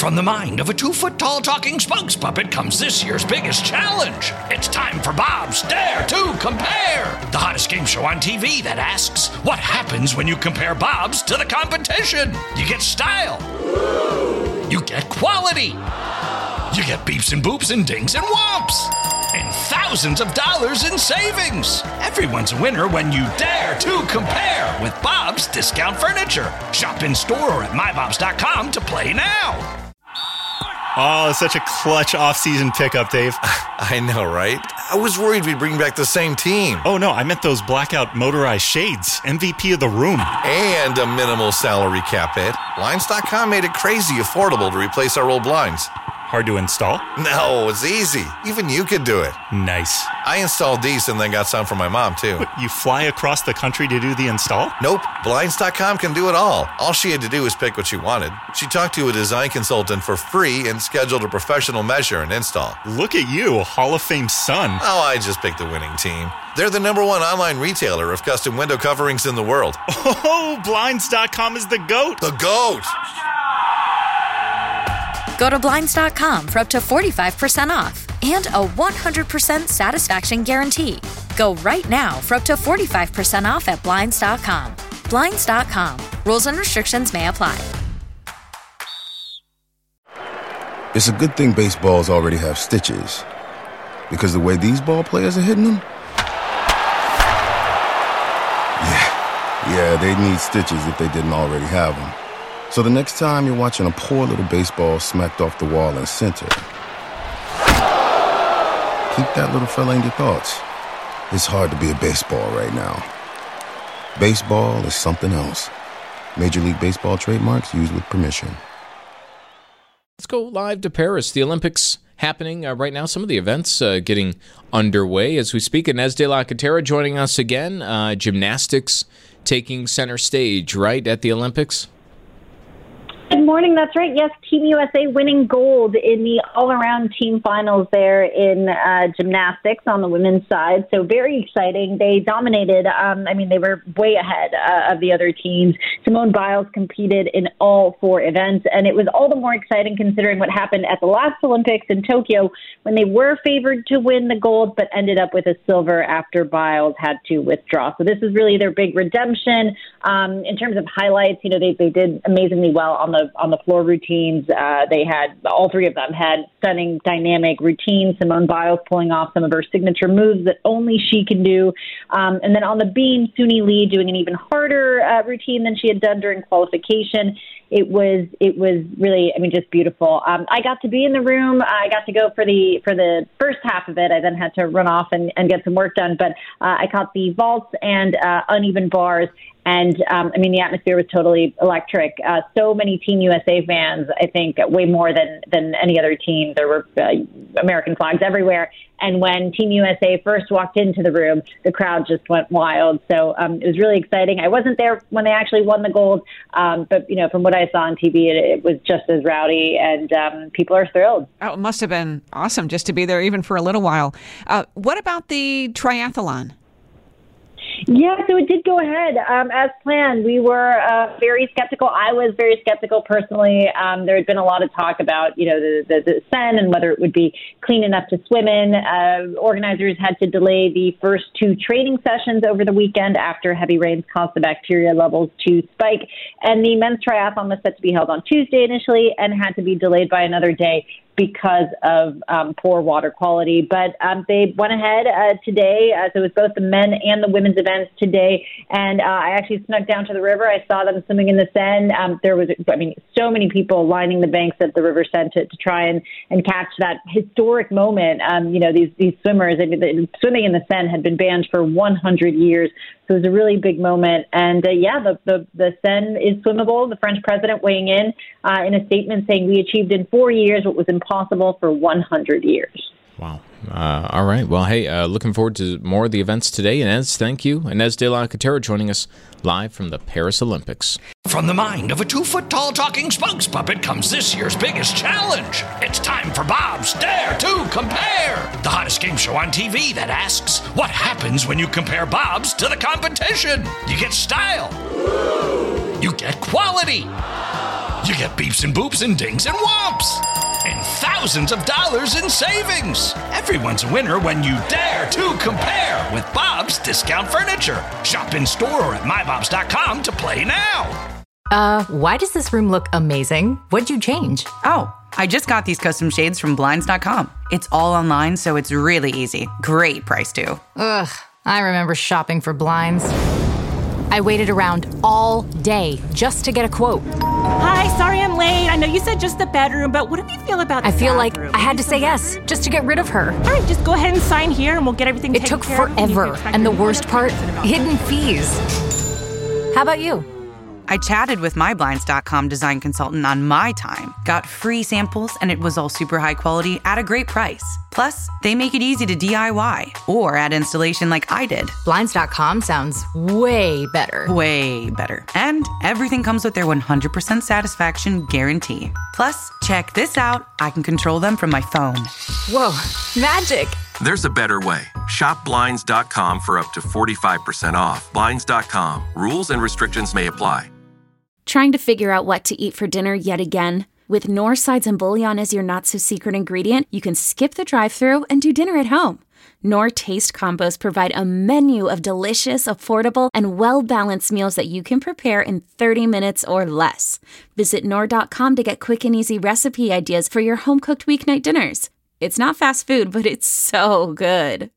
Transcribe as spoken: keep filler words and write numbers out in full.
From the mind of a two-foot-tall talking spokes puppet comes this year's biggest challenge. It's time for Bob's Dare to Compare, the hottest game show on T V that asks, what happens when you compare Bobs to the competition? You get style. You get quality. You get beeps and boops and dings and whomps. And thousands of dollars in savings. Everyone's a winner when you dare to compare with Bob's Discount Furniture. Shop in store or at my bobs dot com to play now. Oh, such a clutch off-season pickup, Dave. I know, right? I was worried we'd bring back the same team. Oh, no, I meant those blackout motorized shades. M V P of the room. And a minimal salary cap hit. Blinds dot com made it crazy affordable to replace our old blinds. Hard to install? No, it's easy. Even you could do it. Nice. I installed these and then got some for my mom, too. What, you fly across the country to do the install? Nope. Blinds dot com can do it all. All she had to do was pick what she wanted. She talked to a design consultant for free and scheduled a professional measure and install. Look at you, Hall of Fame son. Oh, I just picked the winning team. They're the number one online retailer of custom window coverings in the world. Oh, Blinds dot com is the GOAT. The GOAT! Go to Blinds dot com for up to forty-five percent off and a one hundred percent satisfaction guarantee. Go right now for up to forty-five percent off at Blinds dot com. Blinds dot com. Rules and restrictions may apply. It's a good thing baseballs already have stitches, because the way these ball players are hitting them, yeah, yeah, they need stitches if they didn't already have them. So the next time you're watching a poor little baseball smacked off the wall in center, keep that little fella in your thoughts. It's hard to be a baseball right now. Baseball is something else. Major League Baseball trademarks used with permission. Let's go live to Paris. The Olympics happening uh, right now. Some of the events uh, getting underway as we speak. Inez de la Catera joining us again. Uh, gymnastics taking center stage, right, at the Olympics? Good morning. That's right. Yes, Team U S A winning gold in the all-around team finals there in uh, gymnastics on the women's side. So very exciting. They dominated. Um, I mean, they were way ahead uh, of the other teams. Simone Biles competed in all four events, and it was all the more exciting considering what happened at the last Olympics in Tokyo when they were favored to win the gold, but ended up with a silver after Biles had to withdraw. So this is really their big redemption. Um, in terms of highlights, you know, they, they did amazingly well on the on the floor routines. Uh, they had, all three of them had stunning, dynamic routines. Simone Biles pulling off some of her signature moves that only she can do. Um, and then on the beam, Suni Lee doing an even harder uh, routine than she had done during qualification. It was it was really, I mean, just beautiful. Um, I got to be in the room. I got to go for the for the first half of it. I then had to run off and, and get some work done. But uh, I caught the vaults and uh, uneven bars. And, um, I mean, the atmosphere was totally electric. Uh, so many Team U S A fans, I think, way more than, than any other team. There were uh, American flags everywhere. And when Team U S A first walked into the room, the crowd just went wild. So um, it was really exciting. I wasn't there when they actually won the gold, um, but, you know, from what I saw on T V, it, it was just as rowdy, and um, people are thrilled. Oh, it must have been awesome just to be there even for a little while. Uh, what about the triathlon? Yeah, so it did go ahead um, as planned. We were uh, very skeptical. I was very skeptical personally. Um, there had been a lot of talk about, you know, the, the, the Seine and whether it would be clean enough to swim in. Uh, organizers had to delay the first two training sessions over the weekend after heavy rains caused the bacteria levels to spike. And the men's triathlon was set to be held on Tuesday initially and had to be delayed by another day because of um, poor water quality. But um, they went ahead uh, today. Uh, so it was both the men and the women's events today. And uh, I actually snuck down to the river. I saw them swimming in the Seine. Um, there was, I mean, so many people lining the banks of the River Seine to, to try and, and catch that historic moment. Um, you know, these, these swimmers, I mean, the, swimming in the Seine had been banned for one hundred years. So it was a really big moment. And uh, yeah, the, the, the Seine is swimmable. The French president weighing in uh, in a statement saying we achieved in four years what was impossible for one hundred years. Wow. Uh, all right. Well, hey, uh, looking forward to more of the events today. Inez, thank you. Inez de la Catera joining us live from the Paris Olympics. From the mind of a two-foot-tall talking spokes puppet comes this year's biggest challenge. It's time for Bob's Dare to Compare, the hottest game show on T V that asks, what happens when you compare Bobs to the competition? You get style. You get quality. You get beeps and boops and dings and whomps. And thousands of dollars in savings. Everyone's a winner when you dare to compare with Bob's Discount Furniture. Shop in store or at my bobs dot com to play now. Uh, why does this room look amazing? What'd you change? Oh, I just got these custom shades from blinds dot com. It's all online, so it's really easy. Great price, too. Ugh, I remember shopping for blinds. I waited around all day just to get a quote. Hi, sorry I'm late. I know you said just the bedroom, but what do you feel about the I feel bathroom? like I had to say yes just to get rid of her. All right, just go ahead and sign here and we'll get everything It taken took care of. forever, and the worst part, hidden fees. How about you? I chatted with my blinds dot com design consultant on my time, got free samples, and it was all super high quality at a great price. Plus, they make it easy to D I Y or add installation like I did. blinds dot com sounds way better. Way better. And everything comes with their one hundred percent satisfaction guarantee. Plus, check this out. I can control them from my phone. Whoa, magic. There's a better way. Shop blinds dot com for up to forty-five percent off. blinds dot com. Rules and restrictions may apply. Trying to figure out what to eat for dinner yet again? With Knorr sides and bouillon as your not-so-secret ingredient, you can skip the drive-thru and do dinner at home. Knorr Taste Combos provide a menu of delicious, affordable, and well-balanced meals that you can prepare in thirty minutes or less. Visit Knorr dot com to get quick and easy recipe ideas for your home-cooked weeknight dinners. It's not fast food, but it's so good.